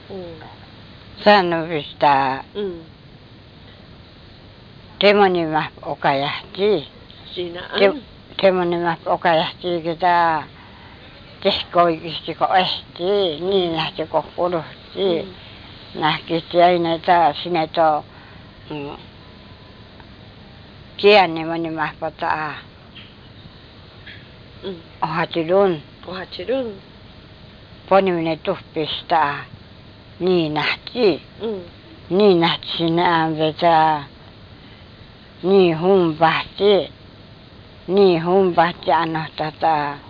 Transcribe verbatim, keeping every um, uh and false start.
Mm. Säännöllistä Mm. temonimä okajahti. Siinä Te, on. temonimä okajahti ketä tehkoikisti ko ehti niin lähti ko kuruhti. Mm. Nähkistä ei näitä sinä to mm, kiänimä pata Mm. ohatilun Ohatsidun. poniminen tuhpista niin nähti. Mm. Niin nähti sinä vetä niin humpahti. Niin humpahti anna tätä